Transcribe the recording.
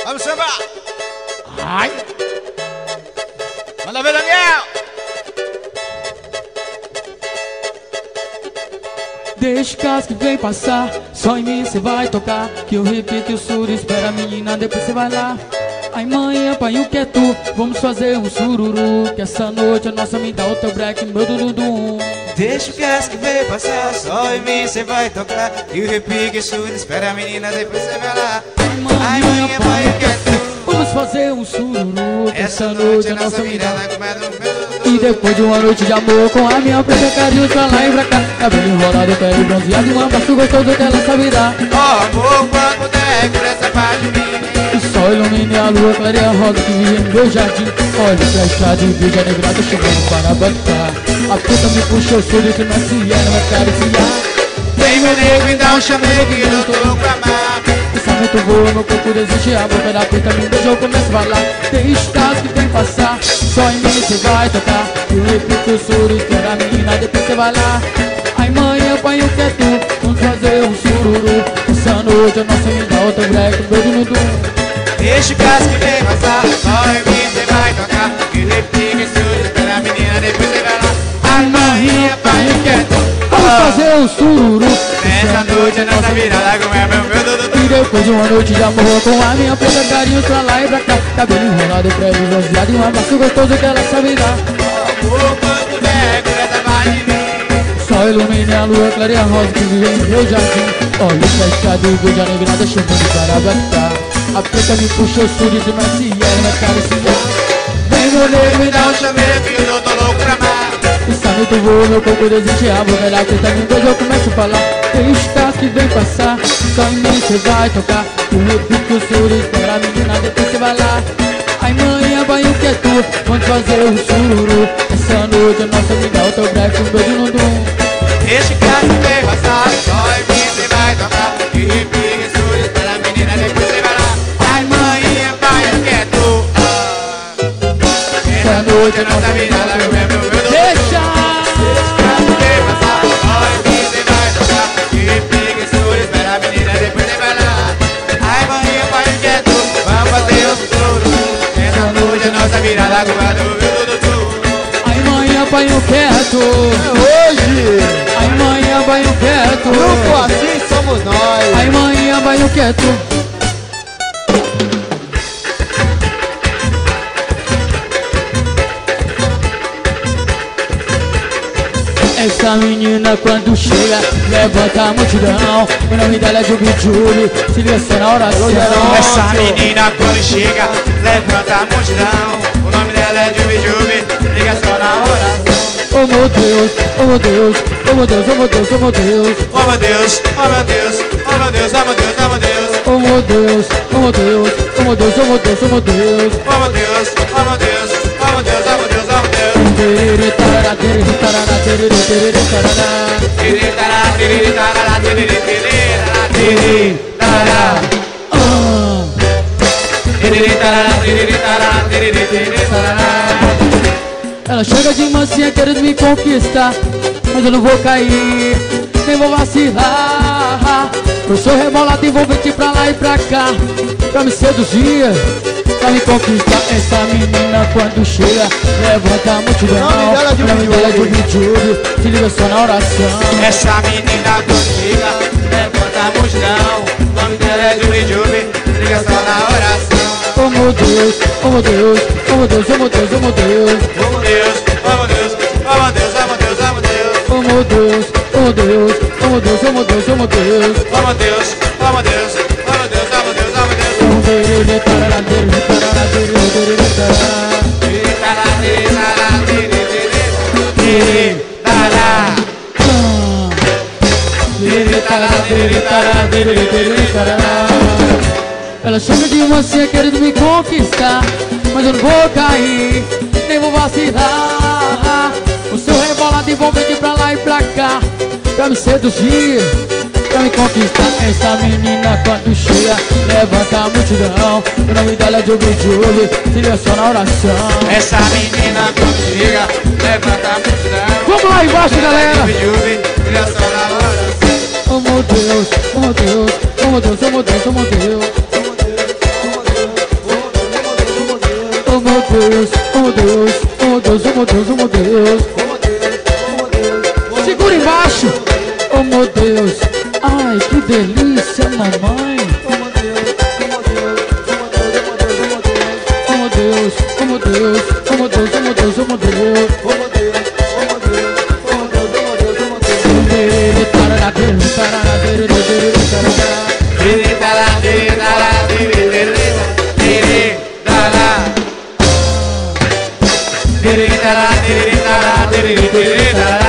Vamos samba! Ai! Manda ver, Daniel! Deixa o casco que vem passar, só em mim cê vai tocar. Que eu repito o surdo, espera a menina, depois cê vai lá. Ai mãe, pai, o que é tu? Vamos fazer um sururu, que essa noite a nossa me dá o teu break, meu dududum. Deixa o casco que vem passar, só em mim cê vai tocar. E o repique surdo, espera a menina, depois cê vai lá. Ai mãe, pai, o que é tu? Vamos fazer um sururu, que Essa noite a nossa mirada dá. começa no meu. E depois de uma noite de amor com a minha preta, carinho pra lá e pra cá. Cabelo enrolado, pele bronzeado e um abraço gostoso que ela sabe dar. Ó amor, quando puder, por essa parte de mim. O sol ilumina a lua, clareia a rosa que vive no meu jardim. Olha pra estrada e veja a negrada chegando para bancar. A puta me puxa, eu sou desse macia, não vai acariciar. Vem meu nego, me dá um chamego que eu tô louco pra amar. Pensamento voa, meu corpo deseja, a boca da preta me beija, eu começo a falar. Tem casos que tem passar, só em mim cê vai tocar. Eu repito o suru, espera a menina, depois cê vai lá. Ai mãe, pai, o que é tu? Vamos fazer um sururu. Essa noite a nossa me dá outra break, meu dudum. Deixa o casco que vem passar, só em mim cê vai tocar. E repique surdo, espera a menina, depois cê vai lá. Ai mãe, pai, o que é tu? Vamos fazer um sururu. Nessa noite a nossa virada como é meu dudu. E depois de uma noite de amor com a minha preta, carinho pra lá e pra cá. Cabelo enrolado, prédio bronzeado e um abraço gostoso que ela sabe dar. Amor, quando puder, por essa parte de mim. Sol ilumina a lua, clareia a rosa que vive no meu jardim. Olha pra estrada e veja a negrada chamando para abraçar. A preta me puxa, eu sou de macia, ela vai acariciar. Vem meu nego, me dá um chamego que eu tô louco pra amar. pensamento voa, meu corpo deseja, a boca da preta me beija, eu começo a falar. Tem casos que vem passar, só em mim cê vai tocar. Eu repito o suru, espera a menina, depois cê vai lá. Ai mãe, pai, o que é tu? Vamos fazer um sururu. Essa noite a nossa me dá o teu break, um beijo no dum. Esse caso que vem passar, só em mim cê vai tocar. E repique surdo, espera a menina, depois cê vai lá. Ai mãe, pai, o que é tu? Essa noite a nossa virada como é meu dudu. Deixa! Esse caso que vem passar, só em mim cê vai tocar. E repique surdo, espera a menina, depois cê vai lá. Ai mãe, pai, o que é tu? Vamos fazer um sururu. Essa noite a nossa virada como é do meu dudu. Ai mãe, pai, eu quero. Hoje, Ai mãe, pai, eu quero. grupo assim somos nós. Ai mãe, pai, eu quero. Essa menina quando chega, levanta a multidão. O nome dela é Jubi Jubi, se liga só na oração. Essa menina quando chega, levanta a multidão. O nome dela é Jubi Jubi, liga só na oração. Oh meu Deus, oh meu Deus, oh meu Deus, oh meu Deus, oh meu Deus. Oh meu Deus, oh meu Deus, oh meu Deus, oh meu Deus, oh meu Deus. Oh meu Deus, oh meu Deus, oh meu Deus, oh meu Deus, oh meu Deus. Oh meu Deus, oh meu Deus, oh meu Deus, oh meu Deus, oh meu Deus. Tererê tarará, tererê tarará, tererê tererê tarará. Tiri tará, tiri tará, tiri tiri tará. Tiri tará, tiri tará, tiri tiri tará. Ela chega de mansinha querendo me conquistar, mas eu não vou cair, nem vou vacilar. Eu sou rebolado envolvente pra lá e pra cá, pra me seduzir, pra me conquistar. Essa menina quando chega, levanta a multidão. O nome dela é Jubi O nome dela é Jubi. Jubi Jubi, se liga só na oração. Essa menina quando chega, levanta a multidão. O nome dela é Jubi Jubi, liga só na oração. Oh meu Deus, oh meu Deus, oh meu Deus, oh meu Deus, oh meu Deus. Oh meu Deus, oh meu Deus, oh meu Deus, oh meu Deus, oh meu Deus. Oh meu Deus, oh meu Deus, oh meu Deus, oh meu Deus, oh meu Deus. Oh meu Deus, oh meu Deus, oh meu Deus, oh meu Deus, oh meu Deus. Oh tererê tarará, tererê tarará, tererê tererê tarará. Tiri tará, tiri tará, tiri tiri tará. Tererê tarará, tererê tarará, tererê tererê tarará. Ela chega de mansinha querendo me conquistar, mas eu não vou cair, nem vou vacilar. O seu rebolado envolvente pra lá e pra cá, pra me seduzir, pra me conquistar. Essa menina quando chega, levanta a multidão. O nome dela é Jubi Jubi, se liga só na oração. Essa menina quando chega, levanta a multidão. Vamos lá embaixo, galera. Jubi Jubi, liga só na oração. Oh meu Deus, oh meu Deus, oh meu Deus, oh meu Deus, oh meu Deus. Oh Deus, ai que delícia, mamãe. Oh Deus, oh Deus, oh Deus, oh Deus, oh Deus. Diri dara, diri dara, diri dara.